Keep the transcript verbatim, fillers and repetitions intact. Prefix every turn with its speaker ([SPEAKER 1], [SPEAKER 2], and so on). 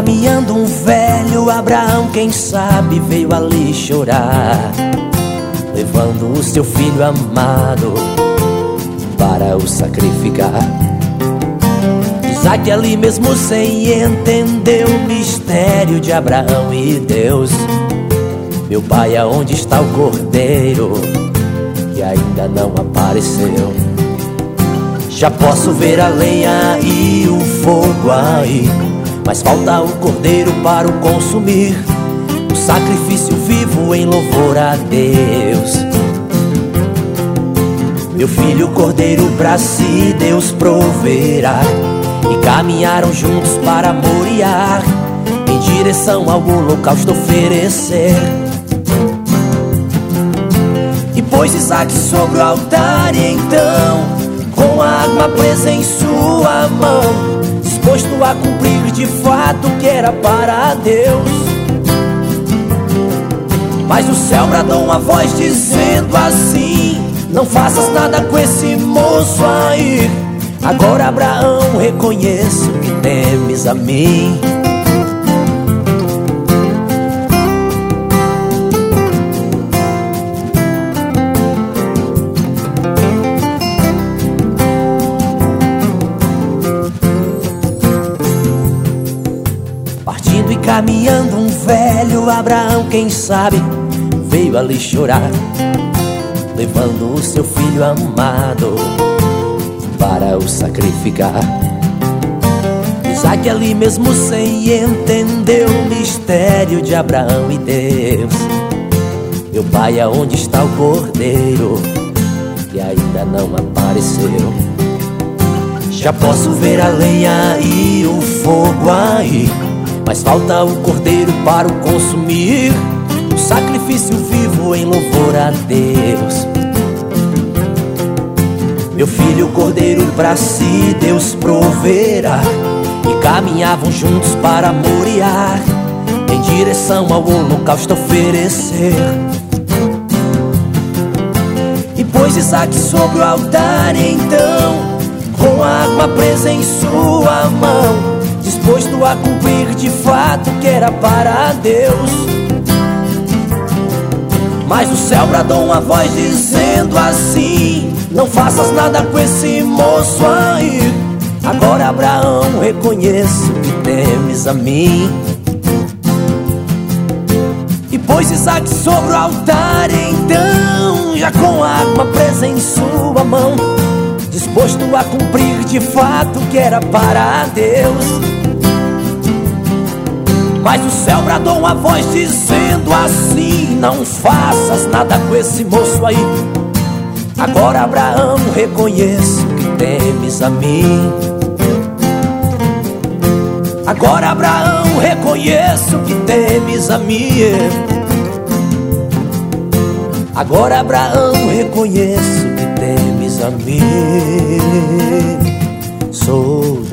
[SPEAKER 1] caminhando um velho, Abraão, quem sabe, veio ali chorar, levando o seu filho amado para o sacrificar. Isaque ali mesmo sem entender o mistério de Abraão e Deus: meu pai, aonde está o cordeiro que ainda não apareceu? Já posso ver a lenha e o fogo aí, mas falta o cordeiro para o consumir, o sacrifício vivo em louvor a Deus. Meu filho, o cordeiro pra si Deus proverá. E caminharam juntos para Moriá, em direção ao holocausto oferecer. E pôs Isaque sobre o altar, e então, com a arma presa em sua mão, disposto a cumprir de fato o que era para Deus. Mas o céu bradou uma voz dizendo assim: não faças nada com esse moço aí. Agora, Abraão, reconheço que temes a mim. Partindo e caminhando um velho, Abraão, quem sabe, veio ali chorar, levando o seu filho amado para o sacrificar. Isaque ali mesmo sem entender o mistério de Abraão e Deus: meu pai, aonde está o cordeiro que ainda não apareceu? Já posso ver a lenha e o fogo aí, mas falta o cordeiro para o consumir, o sacrifício vivo em louvor a Deus. Meu filho, o cordeiro pra si Deus proverá. E caminhavam juntos para Moriá, em direção ao holocausto oferecer. E pôs Isaque sobre o altar, e então, com a arma presa em sua mão, disposto a cumprir de fato o que era para Deus. Mas o céu bradou uma voz dizendo assim: não faças nada com esse moço aí. Agora, Abraão, reconheço que temes a mim. E pôs Isaque sobre o altar, então, já com a arma presa em sua mão, disposto a cumprir de fato o que era para Deus. Mas o céu bradou uma voz dizendo assim: não faças nada com esse moço aí. Agora, Abraão, reconheço que temes a mim. Agora, Abraão, reconheço que temes a mim. Agora, Abraão, reconheço que temes a mim. Sou